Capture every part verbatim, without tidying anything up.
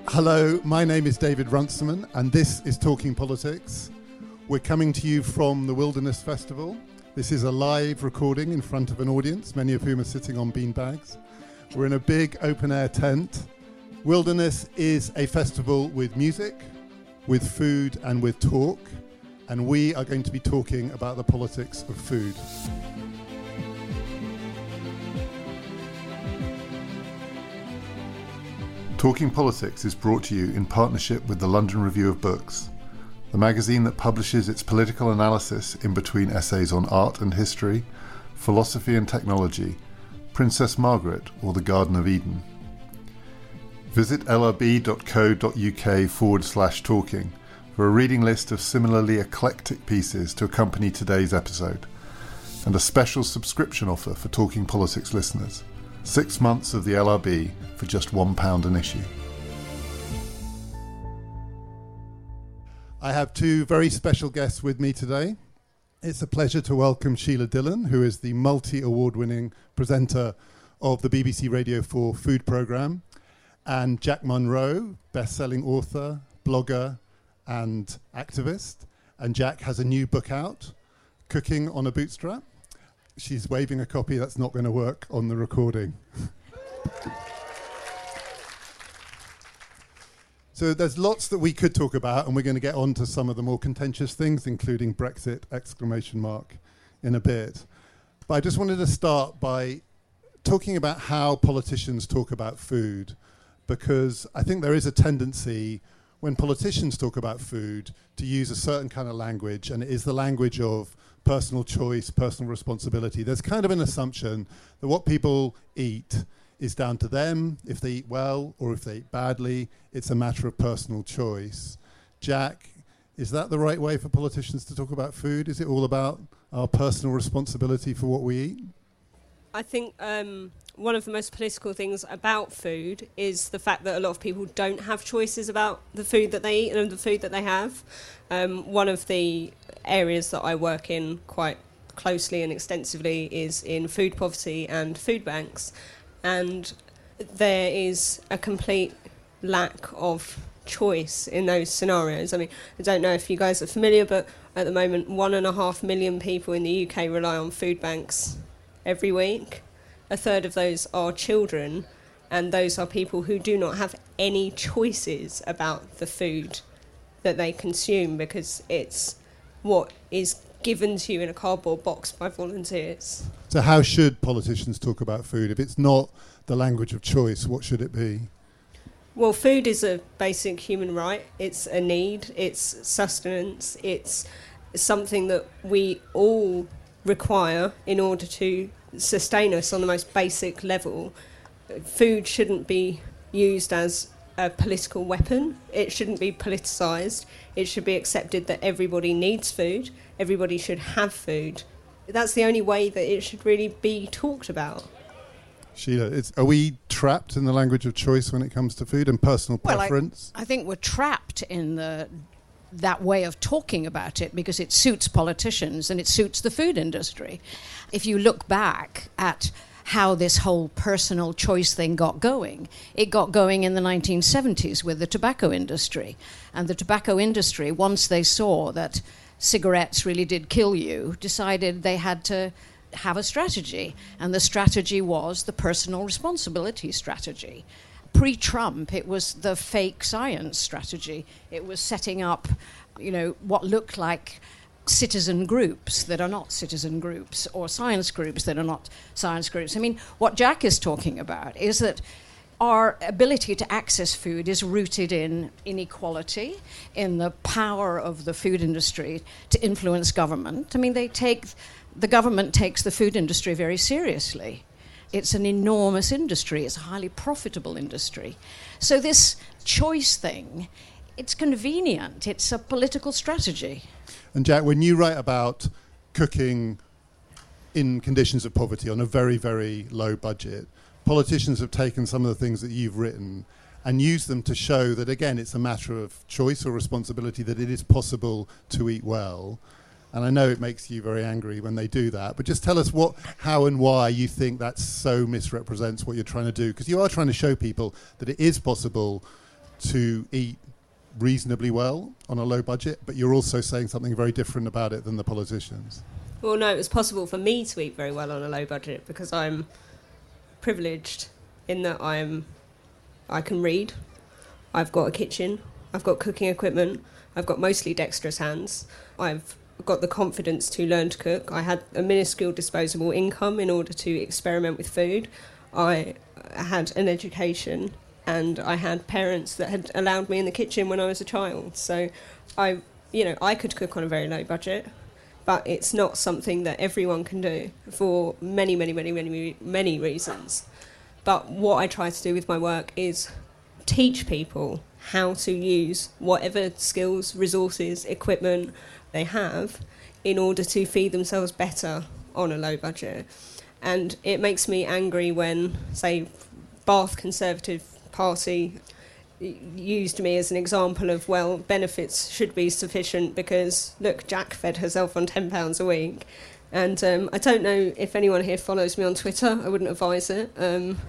Hello, my name is David Runciman, and this is Talking Politics. We're coming to you from the Wilderness Festival. This is a live recording in front of an audience, many of whom are sitting on beanbags. We're in a big open-air tent. Wilderness is a festival with music, with food, and with talk, and we are going to be talking about the politics of food. Talking Politics is brought to you in partnership with the London Review of Books, the magazine that publishes its political analysis in between essays on art and history, philosophy and technology, Princess Margaret or the Garden of Eden. Visit lrb.co.uk forward slash talking for a reading list of similarly eclectic pieces to accompany today's episode, and a special subscription offer for Talking Politics listeners. Six months of the L R B for just one pound an issue. I have two very special guests with me today. It's a pleasure to welcome Sheila Dillon, who is the multi-award-winning presenter of the B B C Radio four food programme, and Jack Monroe, best-selling author, blogger, and activist. And Jack has a new book out, Cooking on a Bootstrap. She's waving a copy. That's not going to work on the recording. So there's lots that we could talk about, and we're going to get on to some of the more contentious things, including Brexit, exclamation mark, in a bit. But I just wanted to start by talking about how politicians talk about food, because I think there is a tendency when politicians talk about food to use a certain kind of language, and it is the language of personal choice, personal responsibility. There's kind of an assumption that what people eat is down to them. If they eat well or if they eat badly, it's a matter of personal choice. Jack, is that the right way for politicians to talk about food? Is it all about our personal responsibility for what we eat? I think um, one of the most political things about food is the fact that a lot of people don't have choices about the food that they eat and the food that they have. Um, one of the areas that I work in quite closely and extensively is in food poverty and food banks, and there is a complete lack of choice in those scenarios. I mean, I don't know if you guys are familiar, but at the moment one and a half million people in the U K rely on food banks every week. A third of those are children, and those are people who do not have any choices about the food that they consume because it's what is given to you in a cardboard box by volunteers. So how should politicians talk about food? If it's not the language of choice, what should it be? Well, food is a basic human right. It's a need. It's sustenance. It's something that we all require in order to sustain us on the most basic level. Food shouldn't be used as a political weapon. It shouldn't be politicised. It should be accepted that everybody needs food. Everybody should have food. That's the only way that it should really be talked about. Sheila, it's, are we trapped in the language of choice when it comes to food and personal well, preference? I, I think we're trapped in the that way of talking about it because it suits politicians and it suits the food industry. If you look back at how this whole personal choice thing got going, it got going in the nineteen seventies with the tobacco industry. And the tobacco industry, once they saw that cigarettes really did kill you, decided they had to have a strategy. And the strategy was the personal responsibility strategy. Pre-Trump, it was the fake science strategy. It was setting up, you know, what looked like citizen groups that are not citizen groups, or science groups that are not science groups. I mean, what Jack is talking about is that our ability to access food is rooted in inequality, in the power of the food industry to influence government. I mean, they take, the government takes the food industry very seriously. It's an enormous industry. It's a highly profitable industry. So this choice thing, it's convenient. It's a political strategy. And Jack, when you write about cooking in conditions of poverty on a very, very low budget, politicians have taken some of the things that you've written and used them to show that, again, it's a matter of choice or responsibility, that it is possible to eat well. And I know it makes you very angry when they do that, but just tell us what, how and why you think that so misrepresents what you're trying to do, because you are trying to show people that it is possible to eat reasonably well on a low budget, but you're also saying something very different about it than the politicians. Well, no, it was possible for me to eat very well on a low budget because I'm privileged in that I'm, I can read, I've got a kitchen, I've got cooking equipment, I've got mostly dexterous hands, I've got the confidence to learn to cook, I had a minuscule disposable income in order to experiment with food, I had an education, and I had parents that had allowed me in the kitchen when I was a child. So I, you know, I could cook on a very low budget, but it's not something that everyone can do for many, many, many, many, many reasons. But what I try to do with my work is teach people how to use whatever skills, resources, equipment they have in order to feed themselves better on a low budget. And it makes me angry when, say, Bath Conservative Party used me as an example of, well, benefits should be sufficient because, look, Jack fed herself on ten pounds a week. And um, I don't know if anyone here follows me on Twitter. I wouldn't advise it. Um,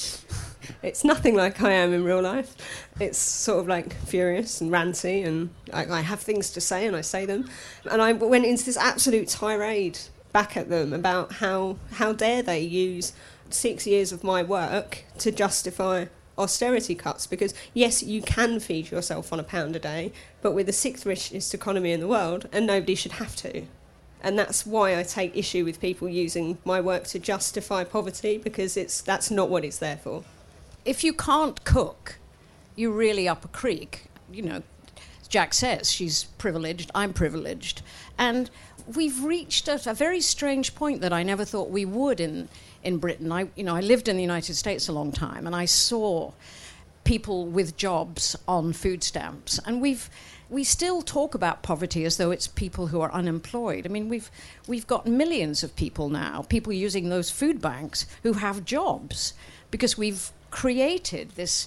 it's nothing like I am in real life. It's sort of like furious and ranty, and I, I have things to say and I say them. And I went into this absolute tirade back at them about how, how dare they use six years of my work to justify austerity cuts, because yes, you can feed yourself on a pound a day, but we're the sixth richest economy in the world and nobody should have to. And that's why I take issue with people using my work to justify poverty, because it's that's not what it's there for. If you can't cook, you're really up a creek. You know, Jack says she's privileged, I'm privileged. And we've reached a, a very strange point that I never thought we would in in Britain. I, you know, I lived in the United States a long time, and I saw people with jobs on food stamps, and we've we still talk about poverty as though it's people who are unemployed. I mean, we've we've got millions of people now, people using those food banks who have jobs, because we've created this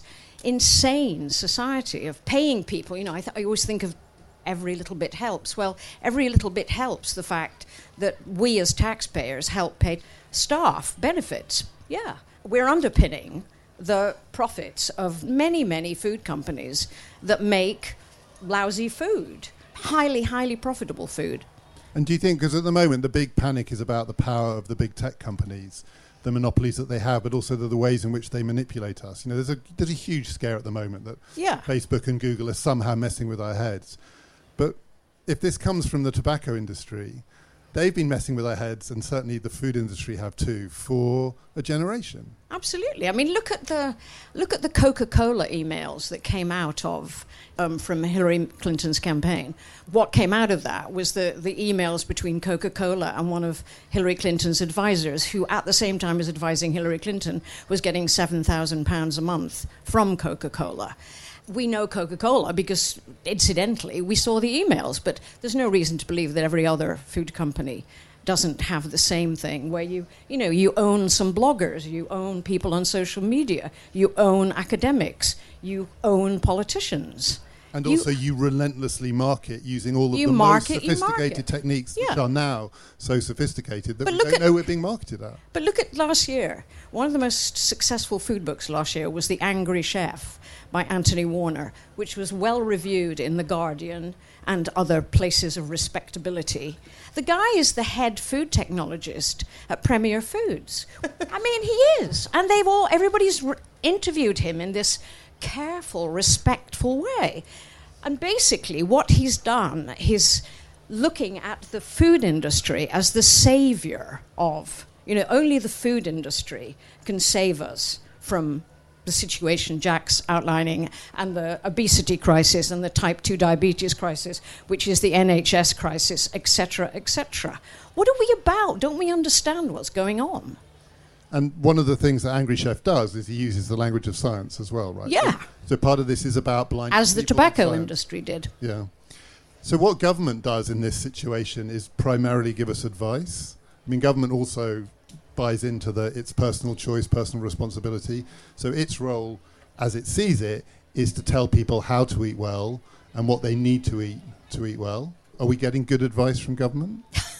insane society of paying people. You know, I, th- I always think of every little bit helps. Well, every little bit helps the fact that we as taxpayers help pay staff benefits. Yeah, we're underpinning the profits of many, many food companies that make lousy food, highly, highly profitable food. And do you think, because at the moment the big panic is about the power of the big tech companies, the monopolies that they have, but also the, the ways in which they manipulate us. You know, there's a there's a huge scare at the moment that yeah. Facebook and Google are somehow messing with our heads. But if this comes from the tobacco industry, they've been messing with our heads, and certainly the food industry have too, for a generation. Absolutely. I mean, look at the look at the Coca-Cola emails that came out of um, from Hillary Clinton's campaign. What came out of that was the, the emails between Coca-Cola and one of Hillary Clinton's advisors, who at the same time as advising Hillary Clinton was getting seven thousand pounds a month from Coca-Cola. We know Coca-Cola because, incidentally, we saw the emails, but there's no reason to believe that every other food company doesn't have the same thing, where you, you know, you own some bloggers, you own people on social media, you own academics, you own politicians. And you, also you relentlessly market using all of you the market, most sophisticated techniques yeah. that are now so sophisticated that but we look don't at, know we're being marketed at. But look at last year. One of the most successful food books last year was The Angry Chef by Anthony Warner, which was well reviewed in The Guardian and other places of respectability. The guy is the head food technologist at Premier Foods. I mean, he is. And they've all, everybody's re- interviewed him in this careful, respectful way. And basically what he's done is looking at the food industry as the savior of, you know, only the food industry can save us from the situation Jack's outlining, and the obesity crisis and the type two diabetes crisis, which is the N H S crisis, et cetera, et cetera. What are we about? Don't we understand what's going on? And one of the things that Angry Chef does is he uses the language of science as well, right? Yeah. So, so part of this is about blind As the people tobacco with science. industry did. Yeah. So what government does in this situation is primarily give us advice. I mean, government also buys into the its personal choice, personal responsibility. So its role, as it sees it, is to tell people how to eat well and what they need to eat to eat well. Are we getting good advice from government?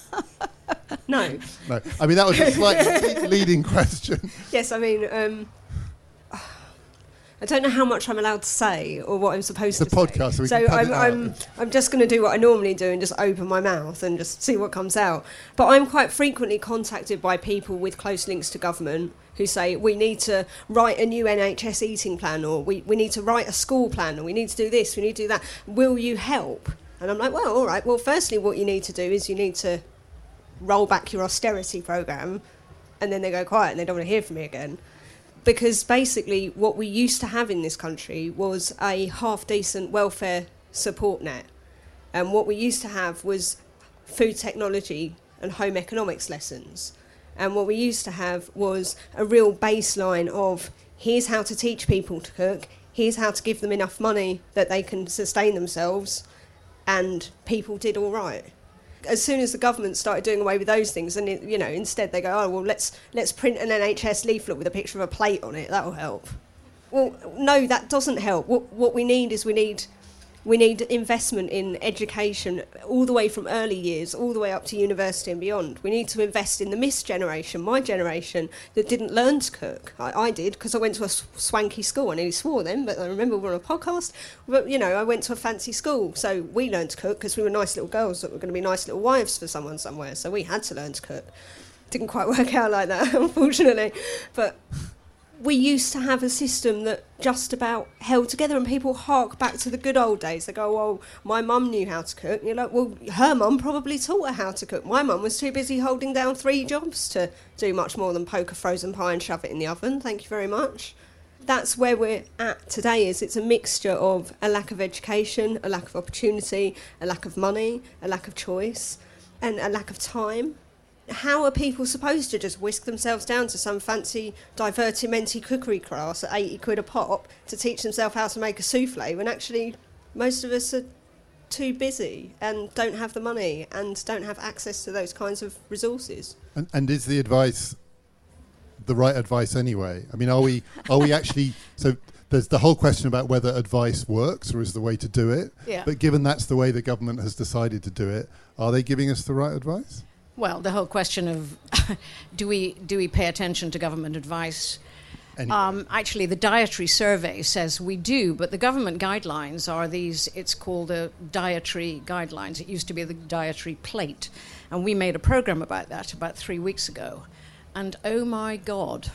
No. No. I mean, that was a slightly leading question. Yes, I mean, um, I don't know how much I'm allowed to say or what I'm supposed it's to a podcast, say. so, we so can cut I'm, it out. I'm, I'm just going to do what I normally do and just open my mouth and just see what comes out. But I'm quite frequently contacted by people with close links to government who say, we need to write a new N H S eating plan, or we, we need to write a school plan, or we need to do this, we need to do that. Will you help? And I'm like, well, all right. Well, firstly, what you need to do is you need to roll back your austerity programme. And then they go quiet and they don't want to hear from me again. Because basically what we used to have in this country was a half-decent welfare support net. And what we used to have was food technology and home economics lessons. And what we used to have was a real baseline of, here's how to teach people to cook, here's how to give them enough money that they can sustain themselves, and people did all right. As soon as the government started doing away with those things, and it, you know, instead they go, oh well, let's let's print an N H S leaflet with a picture of a plate on it. That'll help. Well, no, that doesn't help. What what we need is we need we need investment in education, all the way from early years, all the way up to university and beyond. We need to invest in the Miss generation, my generation, that didn't learn to cook. I, I did, because I went to a swanky school. I nearly swore then, but I remember we were on a podcast. But, you know, I went to a fancy school, so we learned to cook because we were nice little girls that were going to be nice little wives for someone somewhere, so we had to learn to cook. Didn't quite work out like that, unfortunately. But we used to have a system that just about held together, and people hark back to the good old days. They go, well, my mum knew how to cook. And you're like, well, her mum probably taught her how to cook. My mum was too busy holding down three jobs to do much more than poke a frozen pie and shove it in the oven. Thank you very much. That's where we're at today. Is it's a mixture of a lack of education, a lack of opportunity, a lack of money, a lack of choice, and a lack of time. How are people supposed to just whisk themselves down to some fancy divertimenti cookery class at eighty quid a pop to teach themselves how to make a souffle when actually most of us are too busy and don't have the money and don't have access to those kinds of resources? And, and is the advice the right advice anyway? I mean, are we are we actually... So there's the whole question about whether advice works or is the way to do it. Yeah. But given that's the way the government has decided to do it, are they giving us the right advice? Well, the whole question of do we do we pay attention to government advice? Anyway. Um, actually, the dietary survey says we do, but the government guidelines are these, it's called the dietary guidelines. It used to be the dietary plate. And we made a program about that about three weeks ago. And oh my God,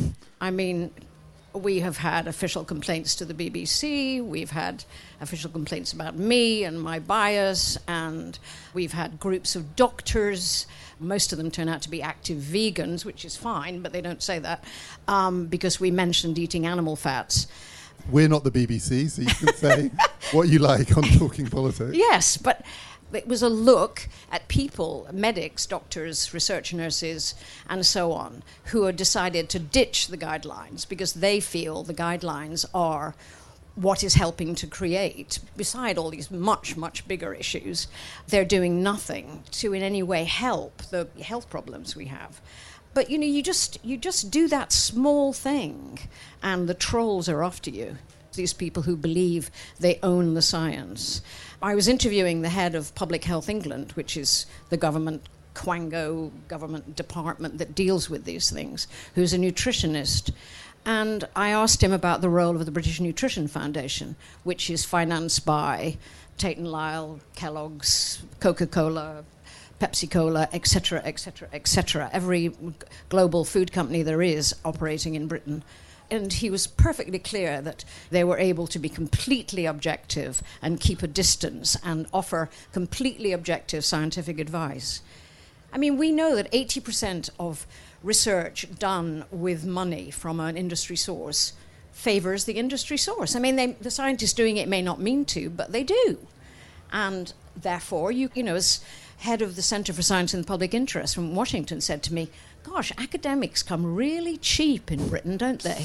I mean, we have had official complaints to the B B C, we've had official complaints about me and my bias, and we've had groups of doctors. Most of them turn out to be active vegans, which is fine, but they don't say that, um, because we mentioned eating animal fats. We're not the B B C, so you can say what you like on Talking Politics. Yes, but it was a look at people, medics, doctors, research nurses, and so on, who had decided to ditch the guidelines because they feel the guidelines are what is helping to create, beside all these much, much bigger issues, they're doing nothing to in any way help the health problems we have. But, you know, you just you just do that small thing, and the trolls are after you. These people who believe they own the science. I was interviewing the head of Public Health England, which is the government quango government department that deals with these things, who's a nutritionist. And I asked him about the role of the British Nutrition Foundation, which is financed by Tate and Lyle, Kellogg's, Coca-Cola, Pepsi-Cola, et cetera, et cetera, et cetera. Every global food company there is operating in Britain. And he was perfectly clear that they were able to be completely objective and keep a distance and offer completely objective scientific advice. I mean, we know that eighty percent of research done with money from an industry source favors the industry source. I mean, they, the scientists doing it may not mean to, but they do. And therefore, you, you know, as head of the Center for Science and Public Interest from Washington said to me, gosh, academics come really cheap in Britain, don't they?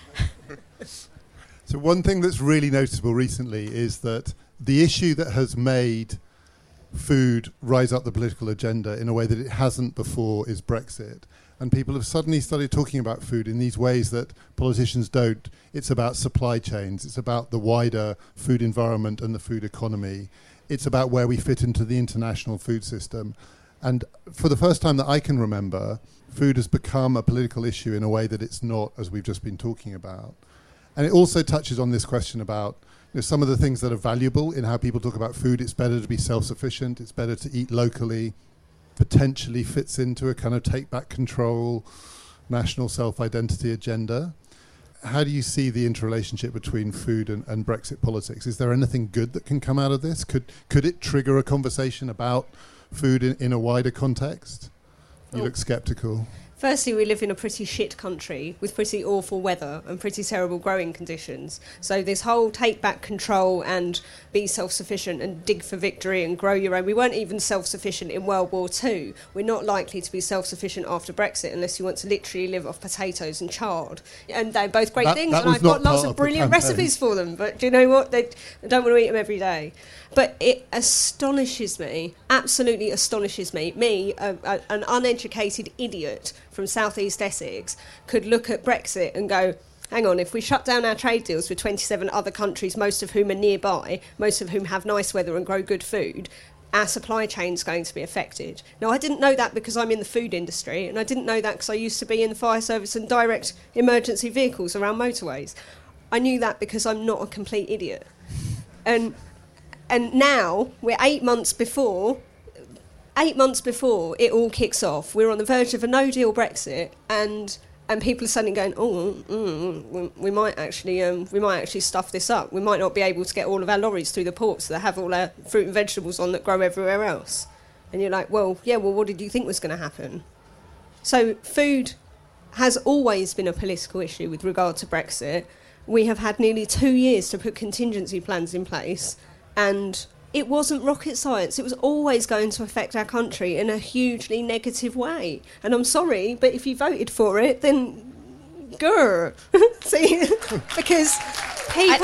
So one thing that's really noticeable recently is that the issue that has made food rise up the political agenda in a way that it hasn't before is Brexit. And people have suddenly started talking about food in these ways that politicians don't. It's about supply chains. It's about the wider food environment and the food economy. It's about where we fit into the international food system. And for the first time that I can remember, food has become a political issue in a way that it's not, as we've just been talking about. And it also touches on this question about, you know, some of the things that are valuable in how people talk about food. It's better to be self-sufficient. It's better to eat locally. Potentially fits into a kind of take back control, national self-identity agenda. How do you see the interrelationship between food and, and Brexit politics? Is there anything good that can come out of this? Could could it trigger a conversation about food in, in a wider context? You oh. look sceptical. Firstly, we live in a pretty shit country with pretty awful weather and pretty terrible growing conditions. So this whole take back control and be self-sufficient and dig for victory and grow your own. We weren't even self-sufficient in World War Two. We're not likely to be self-sufficient after Brexit unless you want to literally live off potatoes and chard. And they're both great that, things, that and I've got lots of of brilliant recipes for them. But do you know what? They, I don't want to eat them every day. But it astonishes me, absolutely astonishes me. Me, a, a, an uneducated idiot from southeast Essex, could look at Brexit and go, hang on, if we shut down our trade deals with twenty-seven other countries, most of whom are nearby, most of whom have nice weather and grow good food, our supply chain's going to be affected. Now, I didn't know that because I'm in the food industry, and I didn't know that because I used to be in the fire service and direct emergency vehicles around motorways. I knew that because I'm not a complete idiot. And... And now, we're eight months before, eight months before it all kicks off. We're on the verge of a no-deal Brexit, and and people are suddenly going, oh, mm, we, we might actually um, we might actually stuff this up. We might not be able to get all of our lorries through the ports that have all our fruit and vegetables on that grow everywhere else. And you're like, well, yeah, well, what did you think was going to happen? So food has always been a political issue with regard to Brexit. We have had nearly two years to put contingency plans in place. And it wasn't rocket science. It was always going to affect our country in a hugely negative way. And I'm sorry, but if you voted for it, then grr. See, because people...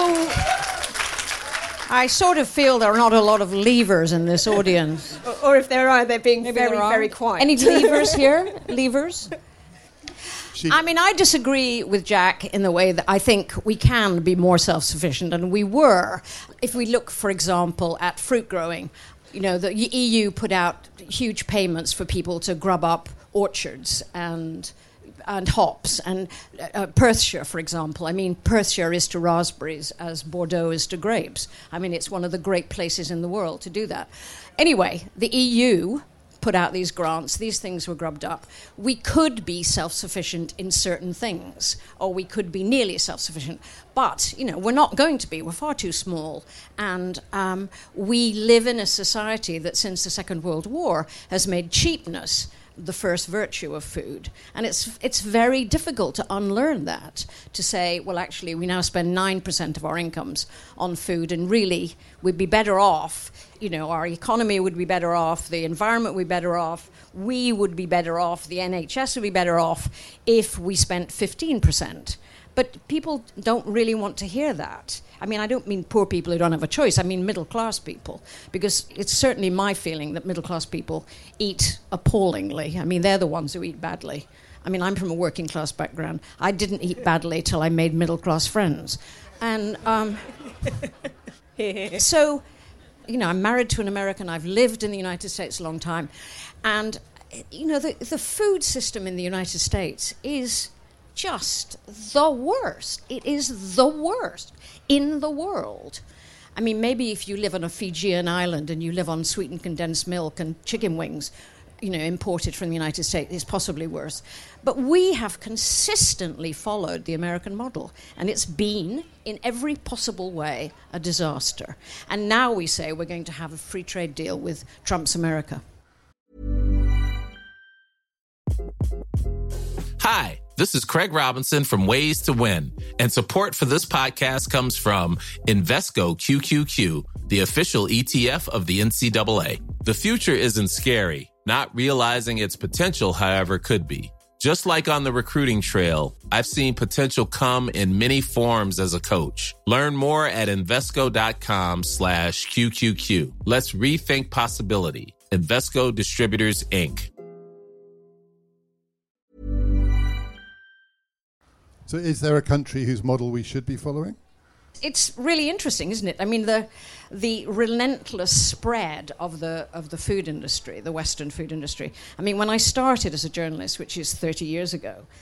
I, I sort of feel there are not a lot of leavers in this audience. or, or if there are, they're being Maybe very, very quiet. Any leavers here? Leavers? She I mean, I disagree with Jack in the way that I think we can be more self-sufficient, and we were. If we look, for example, at fruit growing, you know, the E U put out huge payments for people to grub up orchards and and hops, and uh, Perthshire, for example. I mean, Perthshire is to raspberries as Bordeaux is to grapes. I mean, it's one of the great places in the world to do that. Anyway, the E U put out these grants, these things were grubbed up. We could be self-sufficient in certain things, or we could be nearly self-sufficient. But, you know, we're not going to be. We're far too small. And um, we live in a society that since the Second World War has made cheapness the first virtue of food. And it's it's very difficult to unlearn that, to say, well, actually, we now spend nine percent of our incomes on food, and really, we'd be better off, you know, our economy would be better off, the environment would be better off, we would be better off, the N H S would be better off if we spent fifteen percent. But people don't really want to hear that. I mean, I don't mean poor people who don't have a choice. I mean middle-class people, because it's certainly my feeling that middle-class people eat appallingly. I mean, they're the ones who eat badly. I mean, I'm from a working-class background. I didn't eat badly till I made middle-class friends. And um, so, you know, I'm married to an American. I've lived in the United States a long time. And, you know, the, the food system in the United States is just the worst. It is the worst in the world. I mean, maybe if you live on a Fijian island and you live on sweetened condensed milk and chicken wings, you know, imported from the United States, it's possibly worse. But we have consistently followed the American model, and it's been, in every possible way, a disaster. And now we say we're going to have a free trade deal with Trump's America. Hi, this is Craig Robinson from Ways to Win, and support for this podcast comes from Invesco Q Q Q, the official E T F of the N C double A. The future isn't scary. Not realizing its potential, however, could be. Just like on the recruiting trail, I've seen potential come in many forms as a coach. Learn more at Invesco.com slash QQQ. Let's rethink possibility. Invesco Distributors, Incorporated. So is there a country whose model we should be following? It's really interesting, isn't it? I mean, the the relentless spread of the of the food industry, the Western food industry. I mean, when I started as a journalist, which is thirty years ago,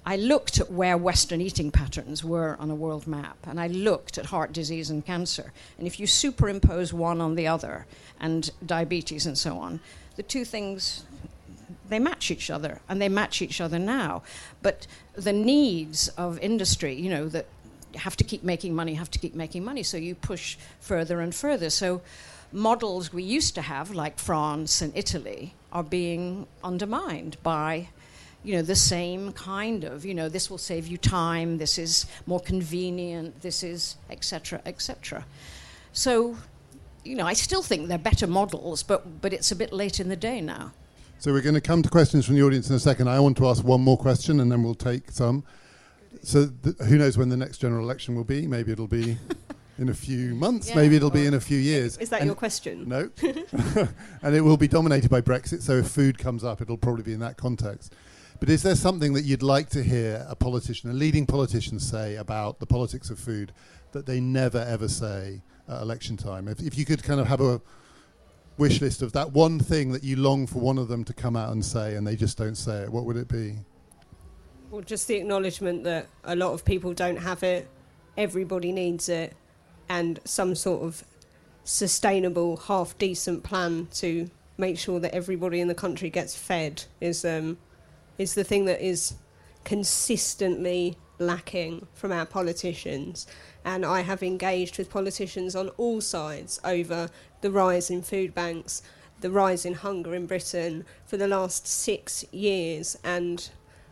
I looked at where Western eating patterns were on a world map, and I looked at heart disease and cancer. And if you superimpose one on the other, and diabetes and so on, the two things, they match each other, and they match each other now. But the needs of industry, you know, that have to keep making money, have to keep making money, so you push further and further. So models we used to have, like France and Italy, are being undermined by, you know, the same kind of, you know, this will save you time, this is more convenient, this is et cetera, et cetera. So, you know, I still think they're better models, but but it's a bit late in the day now. So we're going to come to questions from the audience in a second. I want to ask one more question, and then we'll take some. So th- who knows when the next general election will be? Maybe it'll be in a few months, yeah, maybe it'll be in a few years. Is that and your question? No. And it will be dominated by Brexit, so if food comes up, it'll probably be in that context. But is there something that you'd like to hear a politician, a leading politician, say about the politics of food that they never, ever say at election time? If, if you could kind of have a wish list of that one thing that you long for one of them to come out and say and they just don't say it, what would it be? Well, just the acknowledgement that a lot of people don't have it, everybody needs it, and some sort of sustainable, half-decent plan to make sure that everybody in the country gets fed is... Um, is the thing that is consistently lacking from our politicians. And I have engaged with politicians on all sides over the rise in food banks, the rise in hunger in Britain for the last six years. And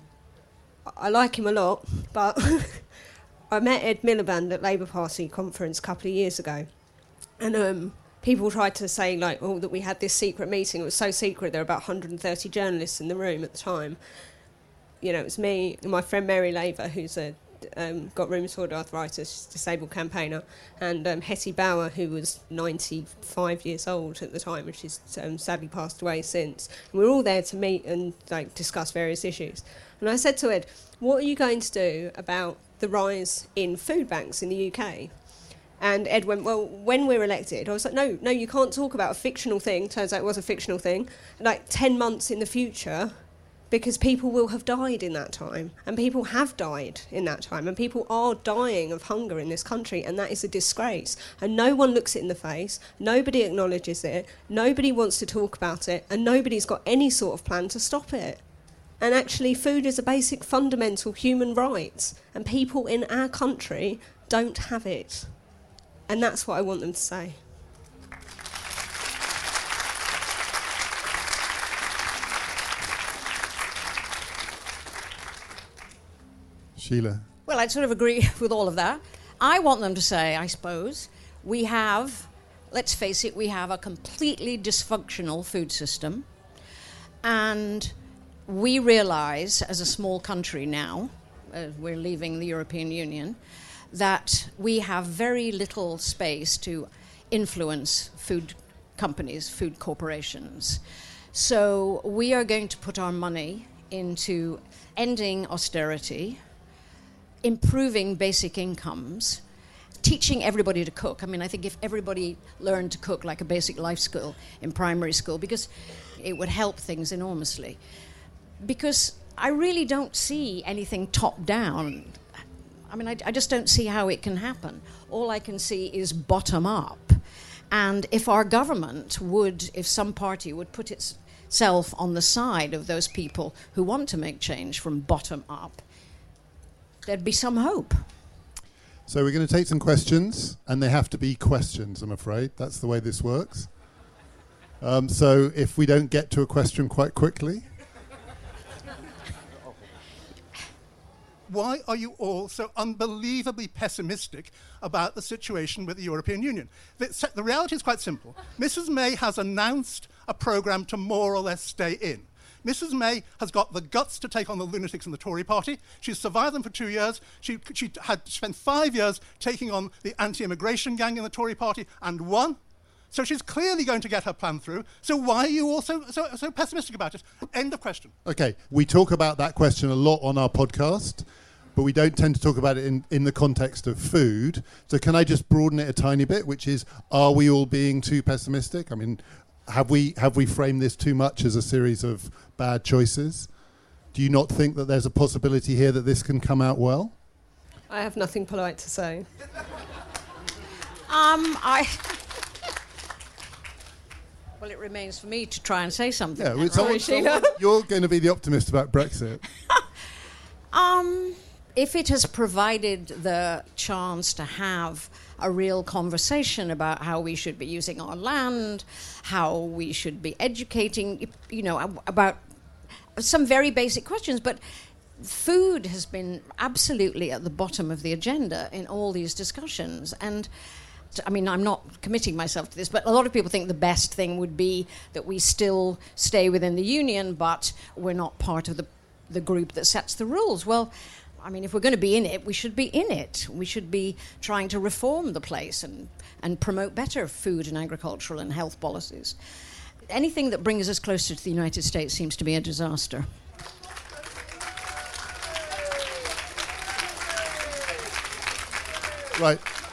I like him a lot, but I met Ed Miliband at Labour Party conference a couple of years ago. And um, people tried to say, like, oh, that we had this secret meeting. It was so secret, there were about one hundred thirty journalists in the room at the time. You know, it was me and my friend Mary Laver, who's a, um, got rheumatoid arthritis, disabled campaigner, and um, Hetty Bauer, who was ninety-five years old at the time, and she's um, sadly passed away since. And we were all there to meet and like discuss various issues. And I said to Ed, what are you going to do about the rise in food banks in the U K? And Ed went, well, when we're elected, I was like, no, no, you can't talk about a fictional thing. Turns out it was a fictional thing. Like ten months in the future, because people will have died in that time. And people have died in that time. And people are dying of hunger in this country. And that is a disgrace. And no one looks it in the face. Nobody acknowledges it. Nobody wants to talk about it. And nobody's got any sort of plan to stop it. And actually, food is a basic fundamental human right. And people in our country don't have it. And that's what I want them to say. Sheila. Well, I'd sort of agree with all of that. I want them to say, I suppose, we have, let's face it, we have a completely dysfunctional food system. And we realize, as a small country now, uh, we're leaving the European Union, that we have very little space to influence food companies, food corporations. So we are going to put our money into ending austerity, improving basic incomes, teaching everybody to cook. I mean, I think if everybody learned to cook like a basic life skill in primary school, because it would help things enormously. Because I really don't see anything top-down. I mean, I, I just don't see how it can happen. All I can see is bottom up. And if our government would, if some party would put itself on the side of those people who want to make change from bottom up, there'd be some hope. So we're going to take some questions, and they have to be questions, I'm afraid. That's the way this works. Um, so if we don't get to a question quite quickly... Why are you all so unbelievably pessimistic about the situation with the European Union? The, the reality is quite simple. Missus May has announced a programme to more or less stay in. Missus May has got the guts to take on the lunatics in the Tory party. She's survived them for two years. She, she had spent five years taking on the anti-immigration gang in the Tory party and won. So she's clearly going to get her plan through. So why are you all so, so, so pessimistic about it? End of question. Okay, we talk about that question a lot on our podcast, but we don't tend to talk about it in, in the context of food. So can I just broaden it a tiny bit, which is, are we all being too pessimistic? I mean, have we have we framed this too much as a series of bad choices? Do you not think that there's a possibility here that this can come out well? I have nothing polite to say. Um, I... Well, it remains for me to try and say something. Yeah, then, so right? so you're going to be the optimist about Brexit. Um, if it has provided the chance to have a real conversation about how we should be using our land, how we should be educating, you know, ab- about some very basic questions, but food has been absolutely at the bottom of the agenda in all these discussions. And I mean, I'm not committing myself to this, but a lot of people think the best thing would be that we still stay within the union, but we're not part of the, the group that sets the rules. Well, I mean, if we're going to be in it, we should be in it. We should be trying to reform the place and, and promote better food and agricultural and health policies. Anything that brings us closer to the United States seems to be a disaster. Right.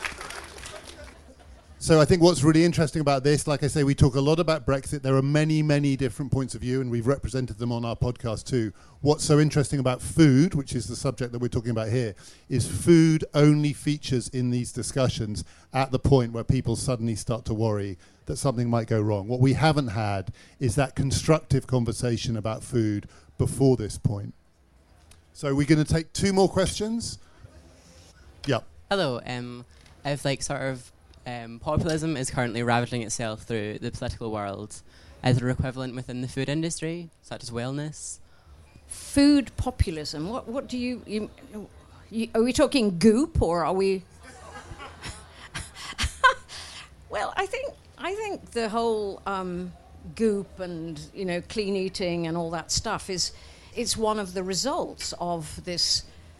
So I think what's really interesting about this, like I say, we talk a lot about Brexit. There are many, many different points of view, and we've represented them on our podcast too. What's so interesting about food, which is the subject that we're talking about here, is food only features in these discussions at the point where people suddenly start to worry that something might go wrong. What we haven't had is that constructive conversation about food before this point. So we're going to take two more questions. Yeah. Hello. Um, I've like sort of Um, populism is currently ravaging itself through the political world. Is there equivalent within the food industry, such as wellness? Food populism. What? What do you, you, you? Are we talking goop, or are we? Well, I think I think the whole um, goop and you know clean eating and all that stuff is it's one of the results of this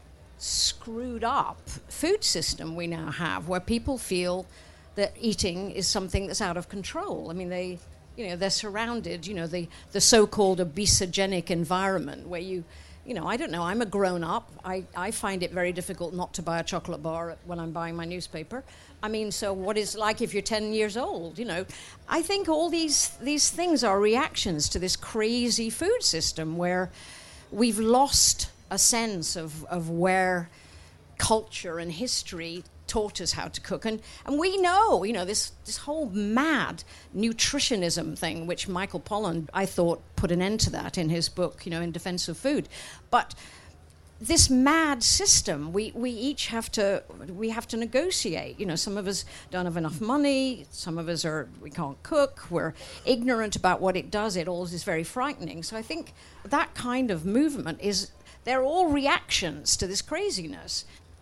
screwed up food system we now have, where people feel that eating is something that's out of control. I mean, they, you know, they're surrounded, you know, the, the so-called obesogenic environment where you, you know, I don't know, I'm a grown-up. I, I find it very difficult not to buy a chocolate bar when I'm buying my newspaper. I mean, so what is like if you're ten years old, you know? I think all these these things are reactions to this crazy food system where we've lost a sense of, of where culture and history taught us how to cook. And, and we know, you know, this, this whole mad nutritionism thing, which Michael Pollan, I thought, put an end to that in his book, you know, In Defense of Food. But this mad system, we, we each have to, we have to negotiate. You know, some of us don't have enough money, some of us are, we can't cook, we're ignorant about what it does, it all is very frightening. So I think that kind of movement is, they're all reactions to this craziness.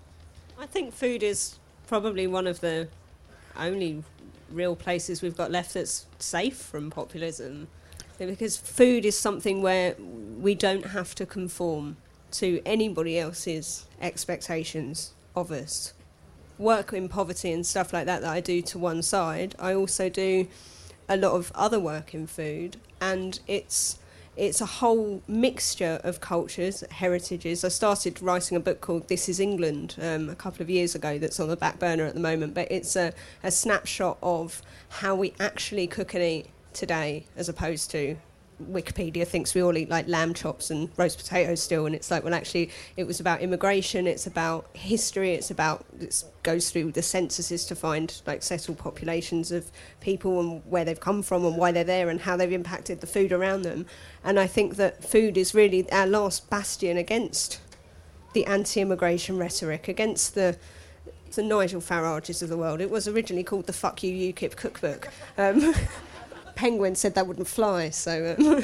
I think food is probably one of the only real places we've got left that's safe from populism, because food is something where we don't have to conform to anybody else's expectations of us. Work in poverty and stuff like that that I do to one side, I also do a lot of other work in food, and it's It's a whole mixture of cultures, heritages. I started writing a book called This is England um, a couple of years ago that's on the back burner at the moment, but it's a, a snapshot of how we actually cook and eat today, as opposed to Wikipedia thinks we all eat like lamb chops and roast potatoes still, and it's like, well, actually it was about immigration, it's about history, it's about, it goes through the censuses to find like settled populations of people and where they've come from and why they're there and how they've impacted the food around them. And I think that food is really our last bastion against the anti-immigration rhetoric, against the the Nigel Farages of the world. It was originally called the Fuck You UKIP Cookbook. Um, Penguin said that wouldn't fly, so um,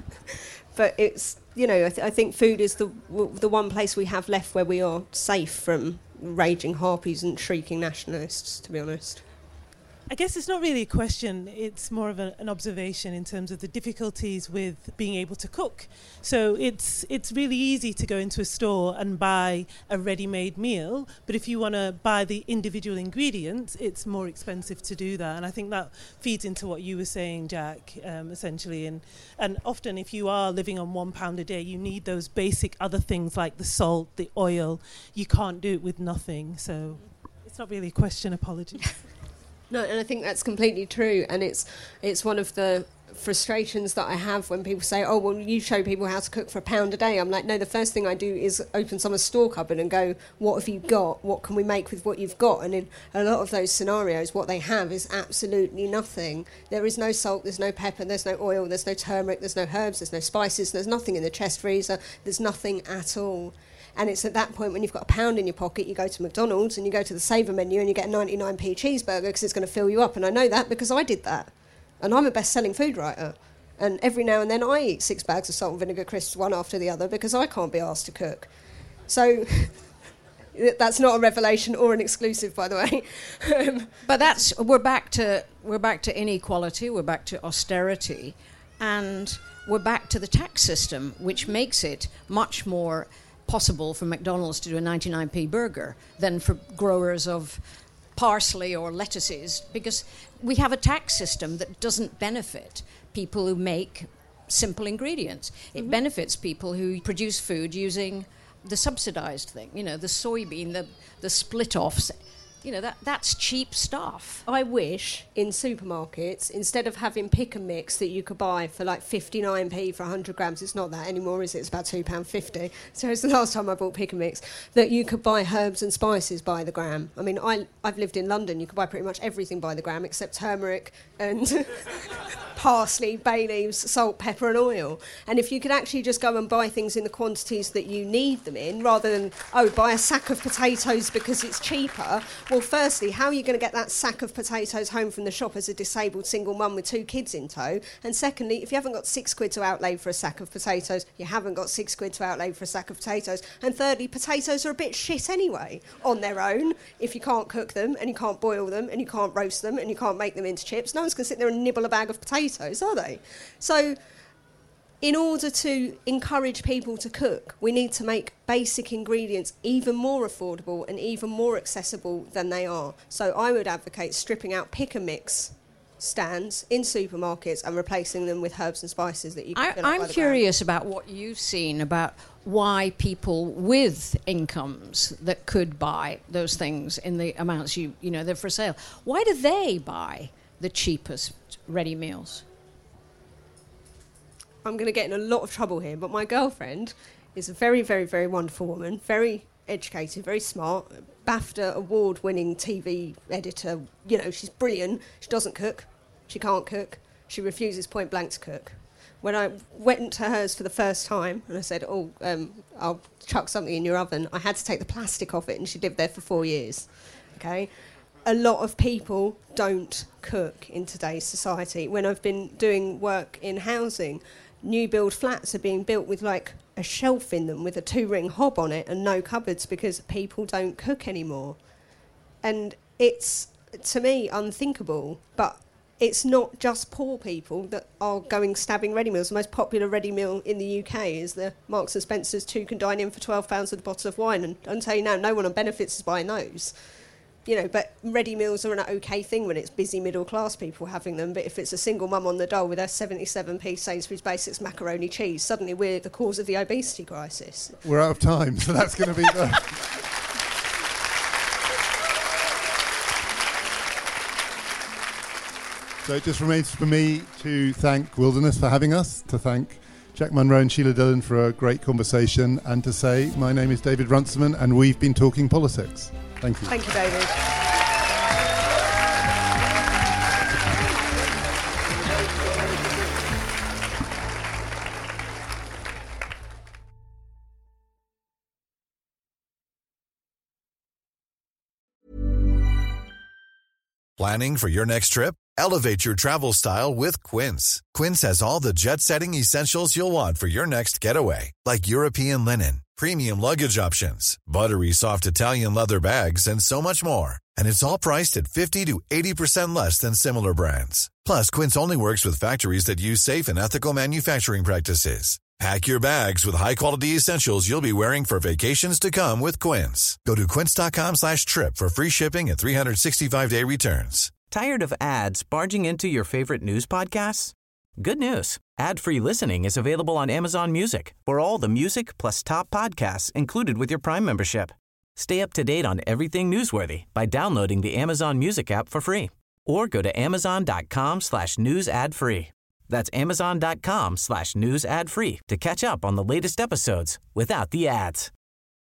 but it's, you know, I, th- I think food is the w- the one place we have left where we are safe from raging harpies and shrieking nationalists, to be honest. I guess it's not really a question, it's more of a, an observation in terms of the difficulties with being able to cook. So it's it's really easy to go into a store and buy a ready-made meal, but if you want to buy the individual ingredients, it's more expensive to do that. And I think that feeds into what you were saying, Jack, um, essentially. And, and often if you are living on one pound a day, you need those basic other things like the salt, the oil. You can't do it with nothing. So it's not really a question, apologies. No, and I think that's completely true, and it's it's one of the frustrations that I have when people say, oh, well, you show people how to cook for a pound a day. I'm like, no, the first thing I do is open someone's store cupboard and go, what have you got? What can we make with what you've got? And in a lot of those scenarios, what they have is absolutely nothing. There is no salt, there's no pepper, there's no oil, there's no turmeric, there's no herbs, there's no spices, there's nothing in the chest freezer, there's nothing at all. And it's at that point when you've got a pound in your pocket, you go to McDonald's and you go to the Saver menu and you get a ninety-nine p cheeseburger because it's going to fill you up. And I know that because I did that. And I'm a best-selling food writer. And every now and then I eat six bags of salt and vinegar crisps one after the other because I can't be asked to cook. So that's not a revelation or an exclusive, by the way. um, but that's we're back to we're back to inequality. We're back to austerity, and we're back to the tax system, which makes it much more possible for McDonald's to do a ninety-nine p burger than for growers of parsley or lettuces, because we have a tax system that doesn't benefit people who make simple ingredients. It mm-hmm. benefits people who produce food using the subsidized thing, you know, the soybean, the the split-offs. You know, that that's cheap stuff. I wish in supermarkets, instead of having pick and mix that you could buy for like fifty-nine p for one hundred grams, it's not that anymore, is it? It's about two pounds fifty. So it's the last time I bought pick and mix, that you could buy herbs and spices by the gram. I mean, I, I've lived in London. You could buy pretty much everything by the gram except turmeric and parsley, bay leaves, salt, pepper and oil. And if you could actually just go and buy things in the quantities that you need them in, rather than, oh, buy a sack of potatoes because it's cheaper. Well, firstly, how are you going to get that sack of potatoes home from the shop as a disabled single mum with two kids in tow? And secondly, if you haven't got six quid to outlay for a sack of potatoes, you haven't got six quid to outlay for a sack of potatoes. And thirdly, potatoes are a bit shit anyway on their own. If you can't cook them and you can't boil them and you can't roast them and you can't make them into chips, no one's going to sit there and nibble a bag of potatoes, are they? So in order to encourage people to cook, we need to make basic ingredients even more affordable and even more accessible than they are. So I would advocate stripping out pick and mix stands in supermarkets and replacing them with herbs and spices that you can I, fill up I'm by the curious gram. about what you've seen about why people with incomes that could buy those things in the amounts you you know they're for sale, why do they buy the cheapest ready meals? I'm going to get in a lot of trouble here, but my girlfriend is a very, very, very wonderful woman, very educated, very smart, BAFTA award-winning T V editor. You know, she's brilliant. She doesn't cook. She can't cook. She refuses point blank to cook. When I went to hers for the first time and I said, oh, um, I'll chuck something in your oven, I had to take the plastic off it, and she lived there for four years. Okay? A lot of people don't cook in today's society. When I've been doing work in housing, new build flats are being built with like a shelf in them with a two-ring hob on it and no cupboards because people don't cook anymore. And it's, to me, unthinkable. But it's not just poor people that are going stabbing ready meals. The most popular ready meal in the U K is the Marks and Spencer's two can dine in for twelve pounds with a bottle of wine. And I'll tell you now, no one on benefits is buying those. You know, but ready meals are an okay thing when it's busy middle class people having them. But if it's a single mum on the dole with her seventy-seven p Sainsbury's Basics macaroni cheese, suddenly we're the cause of the obesity crisis. We're out of time, so that's going to be the... So it just remains for me to thank Wilderness for having us, to thank Jack Munro and Sheila Dillon for a great conversation, and to say my name is David Runciman and we've been talking politics. Thank you. Thank you, David. Planning for your next trip? Elevate your travel style with Quince. Quince has all the jet-setting essentials you'll want for your next getaway, like European linen, premium luggage options, buttery soft Italian leather bags, and so much more. And it's all priced at fifty to eighty percent less than similar brands. Plus, Quince only works with factories that use safe and ethical manufacturing practices. Pack your bags with high-quality essentials you'll be wearing for vacations to come with Quince. Go to quince.com slash trip for free shipping and three sixty-five day returns. Tired of ads barging into your favorite news podcasts? Good news. Ad-free listening is available on Amazon Music for all the music plus top podcasts included with your Prime membership. Stay up to date on everything newsworthy by downloading the Amazon Music app for free or go to amazon.com slash news ad free. That's amazon.com slash news ad free to catch up on the latest episodes without the ads.